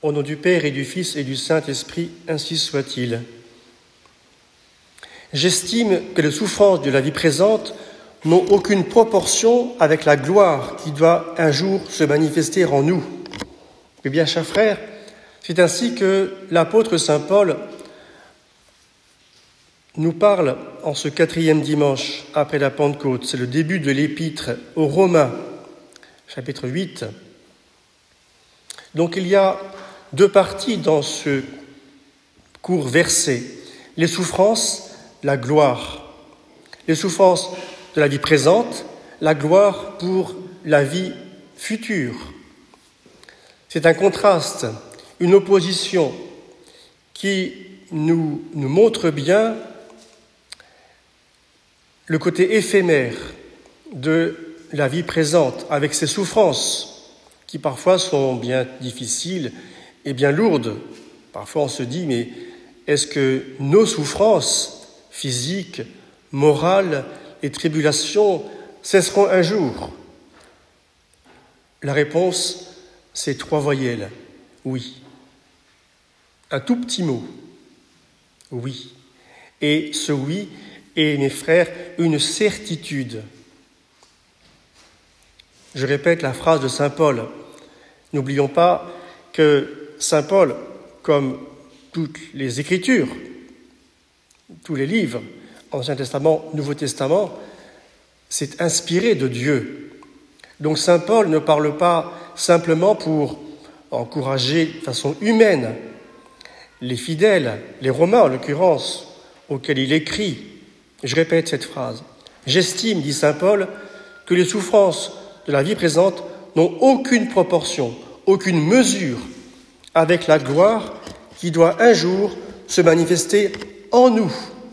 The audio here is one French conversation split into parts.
Au nom du Père et du Fils et du Saint-Esprit, ainsi soit-il. J'estime que les souffrances de la vie présente n'ont aucune proportion avec la gloire qui doit un jour se manifester en nous. Eh bien, chers frères, c'est ainsi que l'apôtre saint Paul nous parle en ce 4e dimanche après la Pentecôte. C'est le début de l'épître aux Romains, chapitre 8. Donc il y a 2 parties dans ce court verset. Les souffrances, la gloire. Les souffrances de la vie présente, la gloire pour la vie future. C'est un contraste, une opposition qui nous montre bien le côté éphémère de la vie présente, avec ses souffrances qui parfois sont bien difficiles et bien lourdes. Parfois on se dit, mais est-ce que nos souffrances physiques, morales et tribulations cesseront un jour? La réponse, c'est 3 voyelles. Oui. Un tout petit mot. Oui. Et ce oui est, mes frères, une certitude. Je répète la phrase de saint Paul. N'oublions pas que saint Paul, comme toutes les Écritures, tous les livres, Ancien Testament, Nouveau Testament, c'est inspiré de Dieu. Donc saint Paul ne parle pas simplement pour encourager de façon humaine les fidèles, les Romains en l'occurrence, auxquels il écrit. Je répète cette phrase. J'estime, dit saint Paul, que les souffrances de la vie présente n'ont aucune proportion, aucune mesure avec la gloire qui doit un jour se manifester en nous.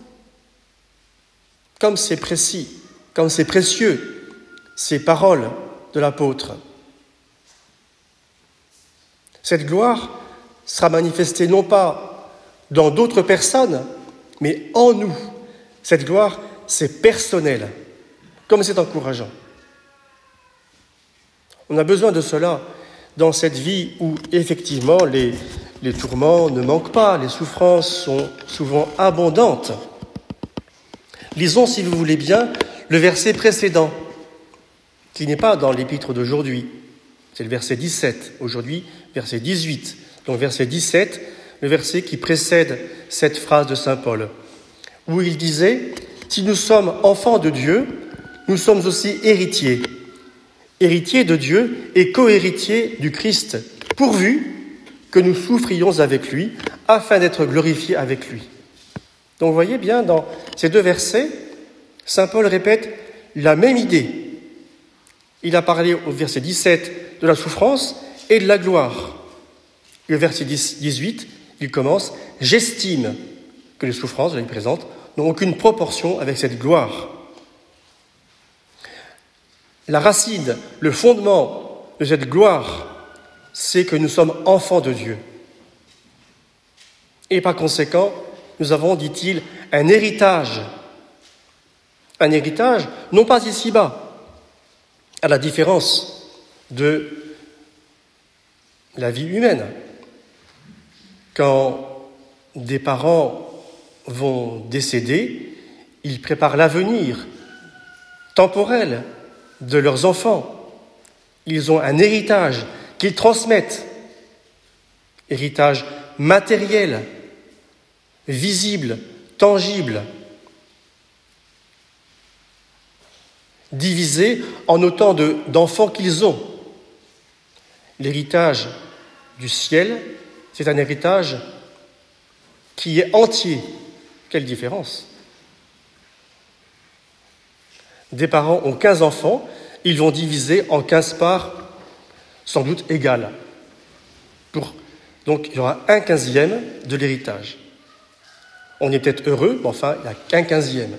Comme c'est précis, comme c'est précieux, ces paroles de l'apôtre. Cette gloire sera manifestée non pas dans d'autres personnes, mais en nous. Cette gloire, c'est personnel, comme c'est encourageant. On a besoin de cela dans cette vie où, effectivement, les tourments ne manquent pas, les souffrances sont souvent abondantes. Lisons, si vous voulez bien, le verset précédent, qui n'est pas dans l'épître d'aujourd'hui. C'est le verset 17, aujourd'hui, verset 18. Donc, verset 17, le verset qui précède cette phrase de saint Paul, où il disait « Si nous sommes enfants de Dieu, nous sommes aussi héritiers. Héritiers de Dieu et co-héritiers du Christ, pourvu que nous souffrions avec lui, afin d'être glorifiés avec lui. » Donc vous voyez bien, dans ces 2 versets, saint Paul répète la même idée. Il a parlé au verset 17 de la souffrance et de la gloire. Et au verset 18, il commence « J'estime que les souffrances de la vie présente n'ont aucune proportion avec cette gloire. » La racine, le fondement de cette gloire, c'est que nous sommes enfants de Dieu. Et par conséquent, nous avons, dit-il, un héritage. Un héritage, non pas ici-bas, à la différence de la vie humaine. Quand des parents vont décéder, ils préparent l'avenir temporel de leurs enfants. Ils ont un héritage qu'ils transmettent, héritage matériel, visible, tangible, divisé en autant d'enfants qu'ils ont. L'héritage du ciel, c'est un héritage qui est entier. Quelle différence! Des parents ont 15 enfants, ils vont diviser en 15 parts sans doute égales. Donc il y aura 1/15 de l'héritage. On est peut-être heureux, mais enfin, il n'y a qu'un 15e.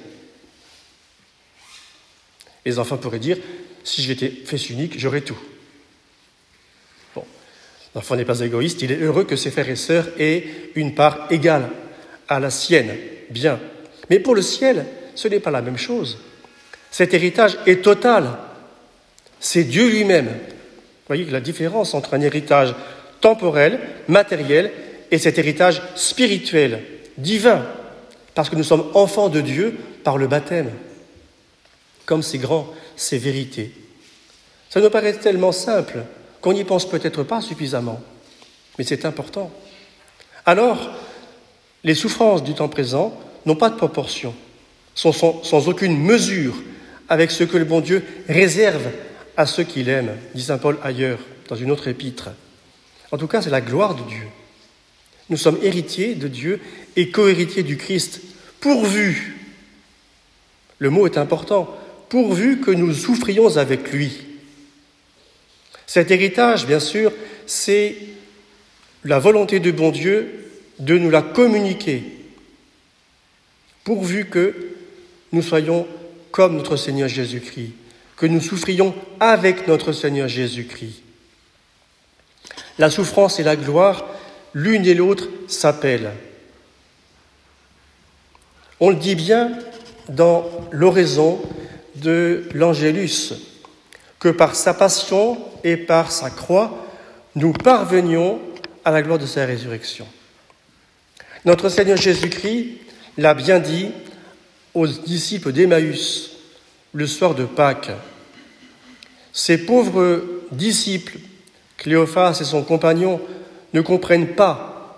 Les enfants pourraient dire, si j'étais fils unique, j'aurais tout. Bon, l'enfant n'est pas égoïste, il est heureux que ses frères et sœurs aient une part égale à la sienne. Bien. Mais pour le ciel, ce n'est pas la même chose. Cet héritage est total. C'est Dieu lui-même. Vous voyez la différence entre un héritage temporel, matériel, et cet héritage spirituel, divin, parce que nous sommes enfants de Dieu par le baptême. Comme c'est grand, ces vérités. Ça nous paraît tellement simple qu'on n'y pense peut-être pas suffisamment, mais c'est important. Alors, les souffrances du temps présent n'ont pas de proportion, sont sans aucune mesure avec ce que le bon Dieu réserve à ceux qu'il aime, dit saint Paul ailleurs, dans une autre épître. En tout cas, c'est la gloire de Dieu. Nous sommes héritiers de Dieu et co-héritiers du Christ, pourvu, le mot est important, pourvu que nous souffrions avec lui. Cet héritage, bien sûr, c'est la volonté de bon Dieu de nous la communiquer, pourvu que nous soyons comme notre Seigneur Jésus-Christ, que nous souffrions avec notre Seigneur Jésus-Christ. La souffrance et la gloire, l'une et l'autre s'appellent. On le dit bien dans l'oraison de l'Angélus, que par sa passion et par sa croix, nous parvenions à la gloire de sa résurrection. Notre Seigneur Jésus-Christ l'a bien dit aux disciples d'Emmaüs le soir de Pâques. Ces pauvres disciples, Cléophas et son compagnon, ne comprennent pas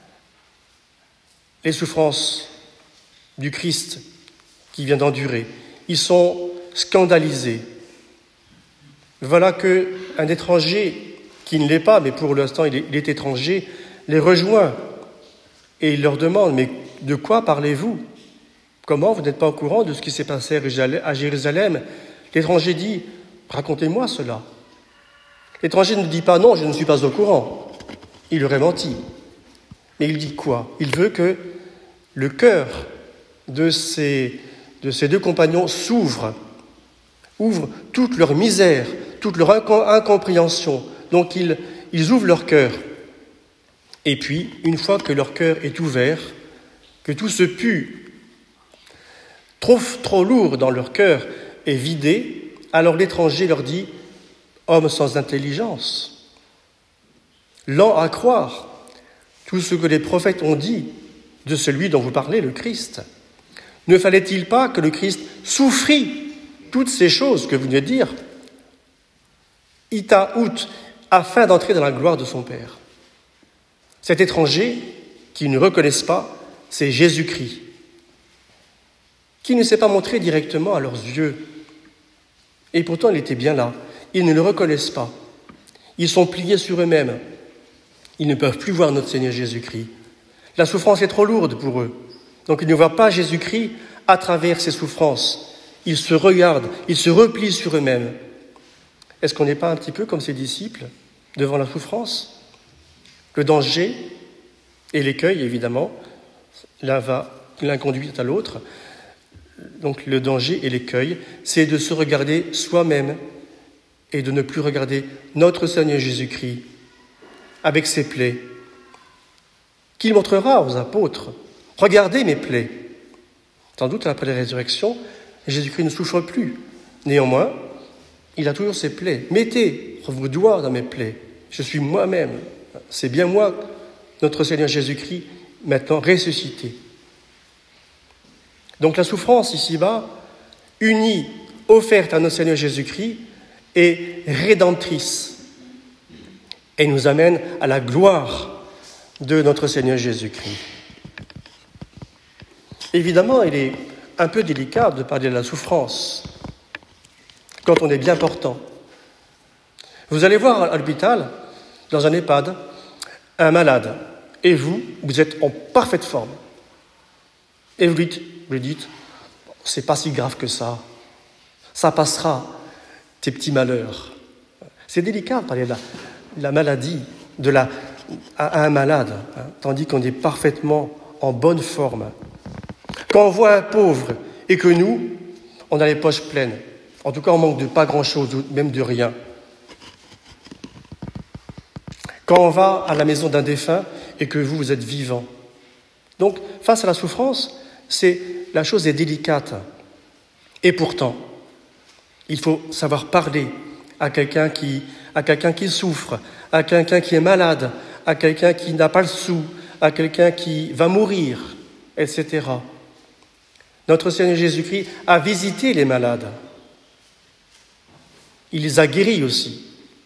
les souffrances du Christ qui vient d'endurer. Ils sont scandalisés. Voilà qu'un étranger, qui ne l'est pas, mais pour l'instant il est étranger, les rejoint et il leur demande « Mais de quoi parlez-vous ? Comment vous n'êtes pas au courant de ce qui s'est passé à Jérusalem ?» L'étranger dit « Racontez-moi cela. » L'étranger ne dit pas « Non, je ne suis pas au courant. » Il aurait menti. Mais il dit quoi ? Il veut que le cœur de ces deux compagnons s'ouvre toute leur misère, toute leur incompréhension. Donc ils ouvrent leur cœur. Et puis, une fois que leur cœur est ouvert, que tout ce pu trop lourd dans leur cœur est vidé, alors l'étranger leur dit « Homme sans intelligence, lent à croire tout ce que les prophètes ont dit de celui dont vous parlez, le Christ. Ne fallait-il pas que le Christ souffrit toutes ces choses que vous venez de dire, ita ut, afin d'entrer dans la gloire de son Père ?» Cet étranger, qu'ils ne reconnaissent pas, c'est Jésus-Christ, qui ne s'est pas montré directement à leurs yeux. Et pourtant, il était bien là. Ils ne le reconnaissent pas. Ils sont pliés sur eux-mêmes. Ils ne peuvent plus voir notre Seigneur Jésus-Christ. La souffrance est trop lourde pour eux. Donc, ils ne voient pas Jésus-Christ à travers ces souffrances. Ils se regardent, ils se replient sur eux-mêmes. Est-ce qu'on n'est pas un petit peu comme ces disciples devant la souffrance ? Le danger et l'écueil, évidemment, l'un conduit à l'autre. Donc le danger et l'écueil, c'est de se regarder soi-même et de ne plus regarder notre Seigneur Jésus-Christ avec ses plaies, qu'il montrera aux apôtres. Regardez mes plaies. Sans doute, après la résurrection, Jésus-Christ ne souffre plus. Néanmoins, il a toujours ses plaies. Mettez vos doigts dans mes plaies. Je suis moi-même. C'est bien moi, notre Seigneur Jésus-Christ, maintenant ressuscité. Donc la souffrance ici-bas, unie, offerte à notre Seigneur Jésus-Christ, est rédemptrice et nous amène à la gloire de notre Seigneur Jésus-Christ. Évidemment, il est un peu délicat de parler de la souffrance quand on est bien portant. Vous allez voir à l'hôpital, dans un EHPAD, un malade, et vous êtes en parfaite forme. Et vous lui dites, c'est pas si grave que ça passera, tes petits malheurs. C'est délicat de parler de la maladie à un malade, tandis qu'on est parfaitement en bonne forme. Quand on voit un pauvre et que nous, on a les poches pleines, en tout cas on manque de pas grand-chose, même de rien. Quand on va à la maison d'un défunt et que vous êtes vivant. Donc, face à la souffrance, la chose est délicate. Et pourtant, il faut savoir parler à quelqu'un qui souffre, à quelqu'un qui est malade, à quelqu'un qui n'a pas le sou, à quelqu'un qui va mourir, etc. Notre Seigneur Jésus-Christ a visité les malades. Il les a guéris aussi.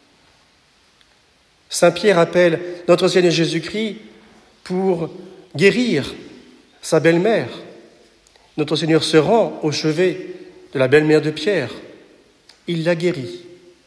Saint Pierre appelle notre Seigneur Jésus-Christ pour guérir sa belle-mère. Notre Seigneur se rend au chevet de la belle-mère de Pierre. Il l'a guérie.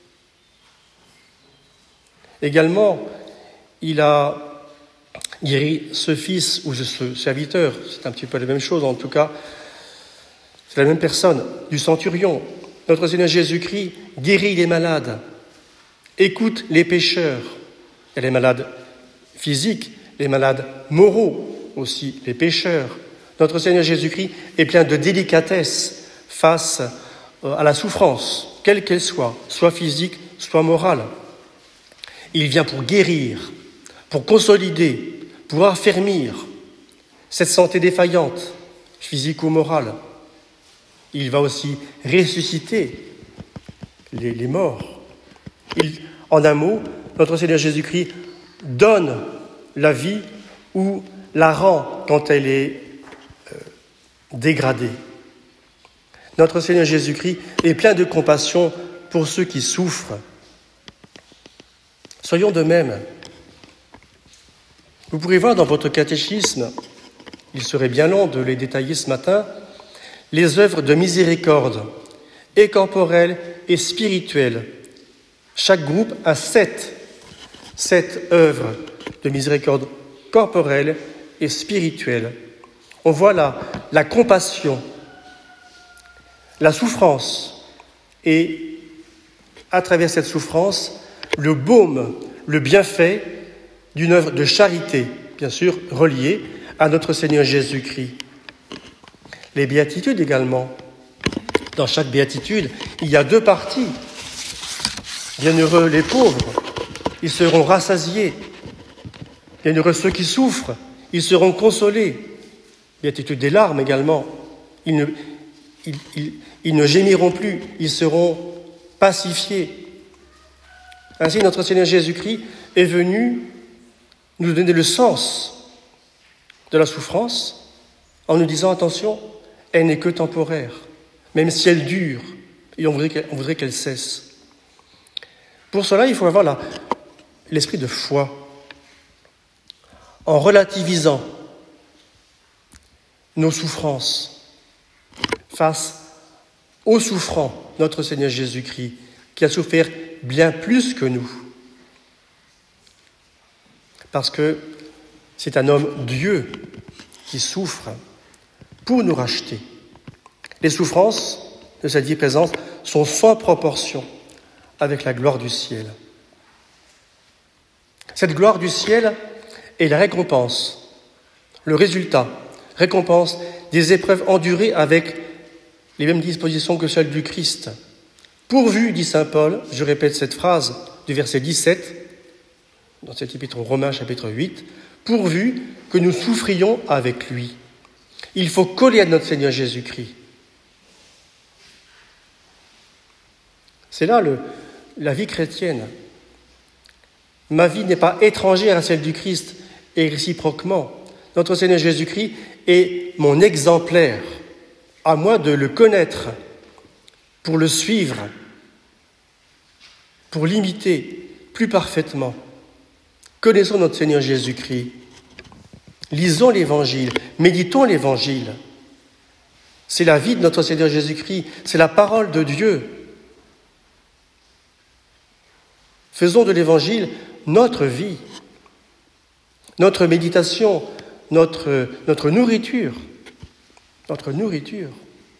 Également, il a guéri ce fils ou ce serviteur, c'est un petit peu la même chose en tout cas, c'est la même personne, du centurion. Notre Seigneur Jésus-Christ guérit les malades, écoute les pécheurs. Il y a les malades physiques, les malades moraux aussi, les pécheurs. Notre Seigneur Jésus-Christ est plein de délicatesse face à la souffrance, quelle qu'elle soit physique, soit morale. Il vient pour guérir, pour consolider, pour affermir cette santé défaillante, physique ou morale. Il va aussi ressusciter les morts. En un mot, notre Seigneur Jésus-Christ donne la vie ou la rend quand elle est dégradée. Notre Seigneur Jésus-Christ est plein de compassion pour ceux qui souffrent. Soyons de même. Vous pourrez voir dans votre catéchisme, il serait bien long de les détailler ce matin, les œuvres de miséricorde, et corporelles et spirituelles. Chaque groupe a sept œuvres de miséricorde corporelle et spirituelle. On voit là la compassion, la souffrance, et à travers cette souffrance, le baume, le bienfait d'une œuvre de charité, bien sûr reliée à notre Seigneur Jésus-Christ. Les béatitudes également. Dans chaque béatitude, il y a deux parties. Bienheureux les pauvres, ils seront rassasiés. Bienheureux ceux qui souffrent, ils seront consolés. Béatitude des larmes également. Ils ne gémiront plus, ils seront pacifiés. Ainsi, notre Seigneur Jésus-Christ est venu nous donner le sens de la souffrance en nous disant, attention, elle n'est que temporaire, même si elle dure, et on voudrait qu'elle cesse. Pour cela, il faut avoir l'esprit de foi, en relativisant nos souffrances face au souffrant, notre Seigneur Jésus-Christ, qui a souffert bien plus que nous. Parce que c'est un homme Dieu qui souffre pour nous racheter. Les souffrances de cette vie présente sont sans proportion avec la gloire du ciel. Cette gloire du ciel est la récompense, le récompense des épreuves endurées avec les mêmes dispositions que celles du Christ. Pourvu, dit saint Paul, je répète cette phrase du verset 17, dans cet épître aux Romains, chapitre 8, pourvu que nous souffrions avec lui. Il faut coller à notre Seigneur Jésus-Christ. C'est là la vie chrétienne. Ma vie n'est pas étrangère à celle du Christ, et réciproquement. Notre Seigneur Jésus-Christ est mon exemplaire. À moi de le connaître, pour le suivre, pour l'imiter plus parfaitement. Connaissons notre Seigneur Jésus-Christ. Lisons l'Évangile, méditons l'Évangile. C'est la vie de notre Seigneur Jésus-Christ, c'est la parole de Dieu. Faisons de l'Évangile notre vie, notre méditation, notre nourriture. Notre nourriture.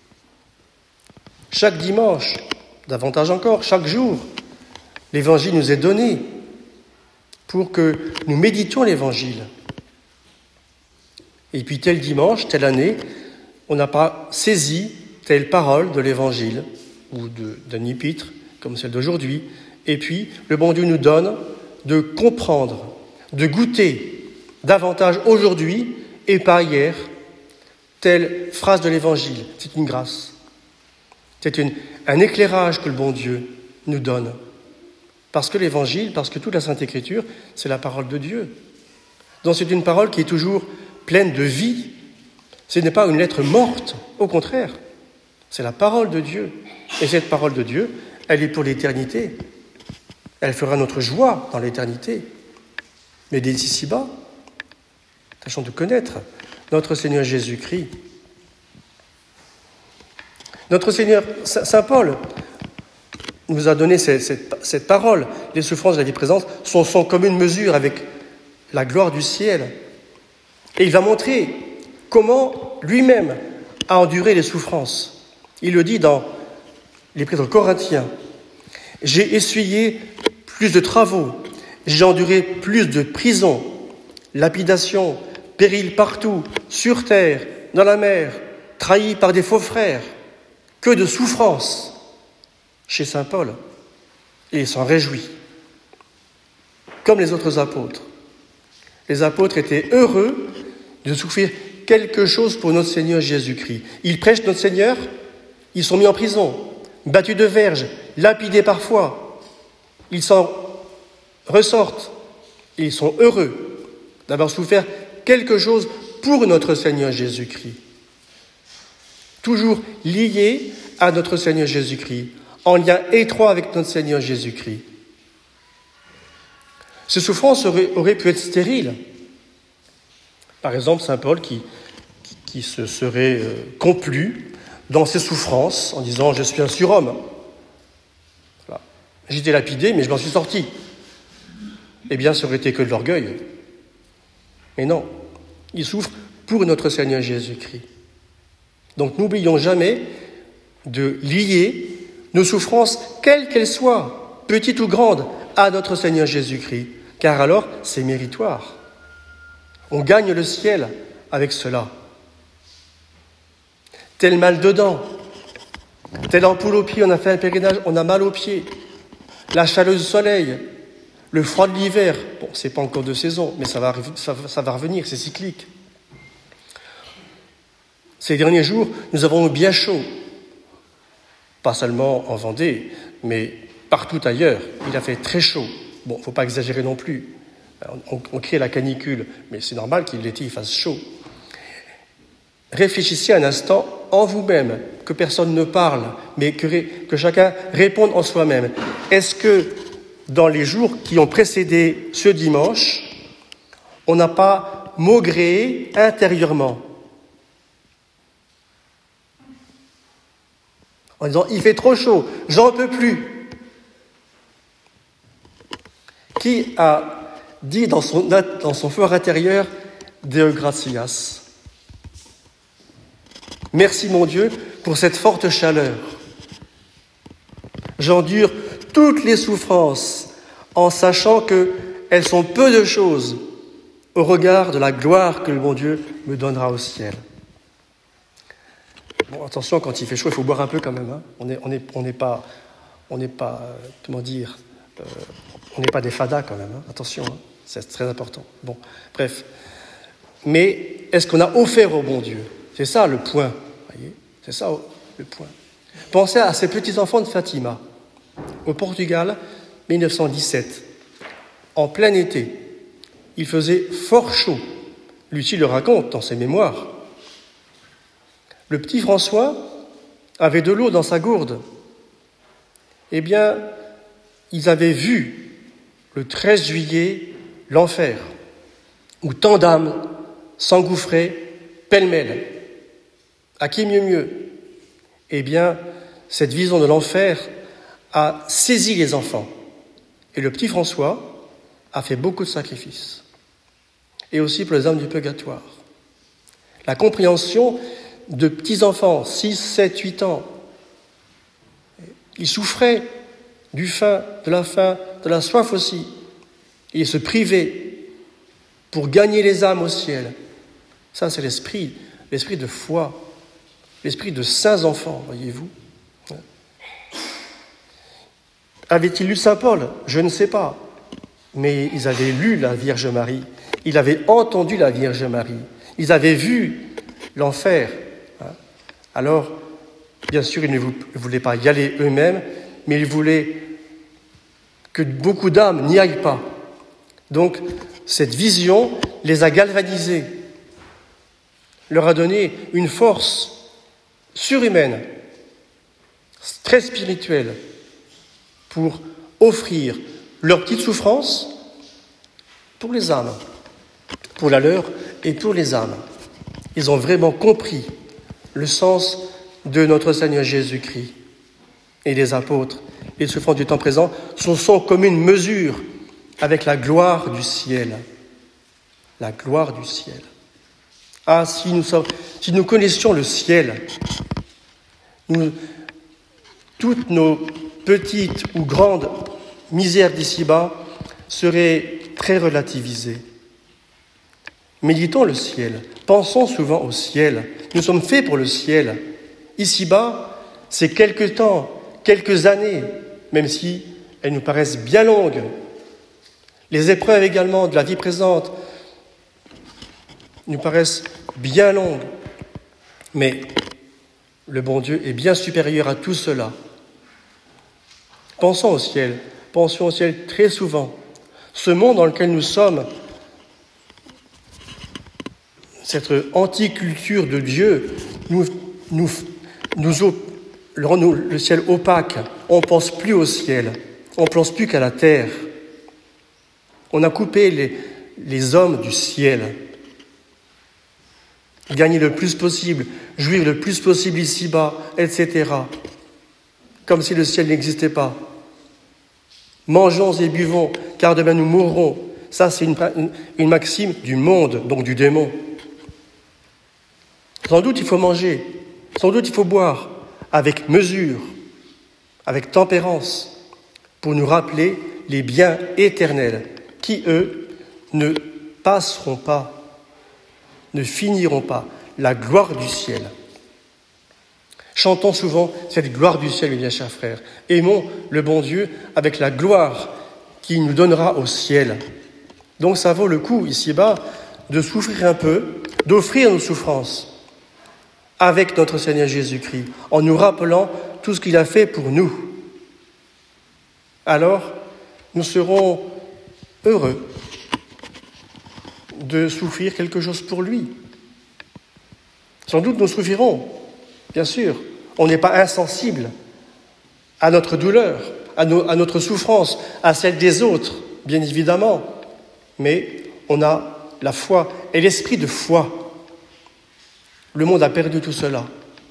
Chaque dimanche, davantage encore, chaque jour, l'Évangile nous est donné pour que nous méditions l'Évangile. Et puis tel dimanche, telle année, on n'a pas saisi telle parole de l'Évangile ou d'un épître comme celle d'aujourd'hui. Et puis, le bon Dieu nous donne de comprendre, de goûter davantage aujourd'hui et pas hier telle phrase de l'Évangile. C'est une grâce. C'est un éclairage que le bon Dieu nous donne. Parce que l'Évangile, parce que toute la Sainte Écriture, c'est la parole de Dieu. Donc c'est une parole qui est toujours pleine de vie. Ce n'est pas une lettre morte, au contraire. C'est la parole de Dieu. Et cette parole de Dieu, elle est pour l'éternité. Elle fera notre joie dans l'éternité. Mais dès ici-bas, tâchons de connaître notre Seigneur Jésus-Christ. Notre Seigneur, Saint Paul, nous a donné cette parole. Les souffrances de la vie présente sont comme une mesure avec la gloire du ciel. Et il va montrer comment lui-même a enduré les souffrances. Il le dit dans l'Épître aux Corinthiens. « J'ai essuyé plus de travaux, j'ai enduré plus de prisons, lapidation, péril partout, sur terre, dans la mer, trahi par des faux frères, que de souffrances. » Chez saint Paul, et il s'en réjouit. Comme les autres apôtres. Les apôtres étaient heureux de souffrir quelque chose pour notre Seigneur Jésus-Christ. Ils prêchent notre Seigneur, ils sont mis en prison, battus de verges, lapidés parfois. Ils s'en ressortent et ils sont heureux d'avoir souffert quelque chose pour notre Seigneur Jésus-Christ. Toujours liés à notre Seigneur Jésus-Christ, en lien étroit avec notre Seigneur Jésus-Christ. Ces souffrances auraient pu être stériles. Par exemple, saint Paul qui se serait complu dans ses souffrances en disant « Je suis un surhomme. Voilà. J'ai été lapidé, mais je m'en suis sorti. » Eh bien, ça aurait été que de l'orgueil. Mais non, il souffre pour notre Seigneur Jésus-Christ. Donc, n'oublions jamais de lier nos souffrances, quelles qu'elles soient, petites ou grandes, à notre Seigneur Jésus-Christ, car alors c'est méritoire. On gagne le ciel avec cela. Tel mal dedans, telle ampoule au pied, on a fait un pèlerinage, on a mal aux pieds. La chaleur du soleil, le froid de l'hiver, bon, c'est pas encore de saison, mais ça va revenir, c'est cyclique. Ces derniers jours, nous avons eu bien chaud. Pas seulement en Vendée, mais partout ailleurs. Il a fait très chaud. Bon, il ne faut pas exagérer non plus. On crie à la canicule, mais c'est normal qu'il l'été il fasse chaud. Réfléchissez un instant en vous-même, que personne ne parle, mais que chacun réponde en soi-même. Est-ce que dans les jours qui ont précédé ce dimanche, on n'a pas maugréé intérieurement ? En disant « il fait trop chaud, j'en peux plus ». Qui a dit dans son fort intérieur « Deo gratias ». Merci mon Dieu pour cette forte chaleur. J'endure toutes les souffrances en sachant qu'elles sont peu de choses au regard de la gloire que le bon Dieu me donnera au ciel. Bon, attention, quand il fait chaud, il faut boire un peu quand même. Hein. On n'est pas, comment dire, on n'est pas des fadas quand même. Hein. Attention, hein. C'est très important. Bon, bref. Mais est-ce qu'on a offert au bon Dieu ? C'est ça le point. Voyez ? C'est ça le point. Pensez à ces petits-enfants de Fatima, au Portugal, 1917. En plein été, il faisait fort chaud. Lucie le raconte dans ses mémoires. Le petit François avait de l'eau dans sa gourde. Eh bien, ils avaient vu le 13 juillet l'enfer, où tant d'âmes s'engouffraient pêle-mêle. À qui mieux ? Eh bien, cette vision de l'enfer a saisi les enfants. Et le petit François a fait beaucoup de sacrifices. Et aussi pour les âmes du purgatoire. La compréhension de petits-enfants, 6, 7, 8 ans, ils souffraient du faim, de la soif aussi. Ils se privaient pour gagner les âmes au ciel. Ça, c'est l'esprit de foi, l'esprit de saints enfants, voyez-vous. Avait-il lu saint Paul ? Je ne sais pas. Mais ils avaient lu la Vierge Marie. Ils avaient entendu la Vierge Marie. Ils avaient vu l'enfer. Alors, bien sûr, ils ne voulaient pas y aller eux-mêmes, mais ils voulaient que beaucoup d'âmes n'y aillent pas. Donc, cette vision les a galvanisés, leur a donné une force surhumaine, très spirituelle, pour offrir leur petite souffrance pour les âmes, pour la leur et pour les âmes. Ils ont vraiment compris le sens de notre Seigneur Jésus-Christ. Et les apôtres, les souffrants du temps présent, sont comme une mesure avec la gloire du ciel. La gloire du ciel. Ah, si nous connaissions le ciel, toutes nos petites ou grandes misères d'ici-bas seraient très relativisées. Méditons le ciel, pensons souvent au ciel. Nous sommes faits pour le ciel. Ici-bas, c'est quelque temps, quelques années, même si elles nous paraissent bien longues. Les épreuves également de la vie présente nous paraissent bien longues. Mais le bon Dieu est bien supérieur à tout cela. Pensons au ciel très souvent. Ce monde dans lequel nous sommes, cette anticulture de Dieu, nous rend le ciel opaque. On ne pense plus au ciel, on ne pense plus qu'à la terre. On a coupé les hommes du ciel. Gagner le plus possible, jouir le plus possible ici-bas, etc. Comme si le ciel n'existait pas. Mangeons et buvons, car demain nous mourrons. Ça, c'est une maxime du monde, donc du démon. Sans doute il faut manger, sans doute il faut boire, avec mesure, avec tempérance, pour nous rappeler les biens éternels qui, eux, ne passeront pas, ne finiront pas, la gloire du ciel. Chantons souvent cette gloire du ciel, mes bien chers frères. Aimons le bon Dieu avec la gloire qu'il nous donnera au ciel. Donc ça vaut le coup, ici-bas, de souffrir un peu, d'offrir nos souffrances avec notre Seigneur Jésus-Christ, en nous rappelant tout ce qu'il a fait pour nous. Alors, nous serons heureux de souffrir quelque chose pour lui. Sans doute nous souffrirons, bien sûr. On n'est pas insensible à notre douleur, à notre souffrance, à celle des autres, bien évidemment. Mais on a la foi et l'esprit de foi. Le monde a perdu tout cela.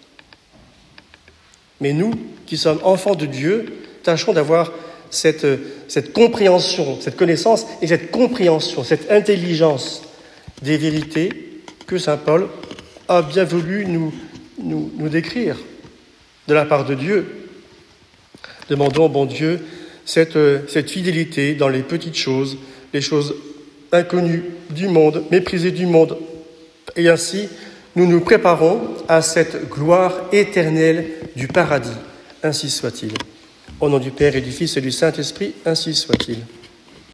Mais nous, qui sommes enfants de Dieu, tâchons d'avoir cette compréhension, cette connaissance et cette compréhension, cette intelligence des vérités que saint Paul a bien voulu nous décrire de la part de Dieu. Demandons au bon Dieu cette fidélité dans les petites choses, les choses inconnues du monde, méprisées du monde. Et ainsi, nous nous préparons à cette gloire éternelle du paradis. Ainsi soit-il. Au nom du Père et du Fils et du Saint-Esprit, ainsi soit-il.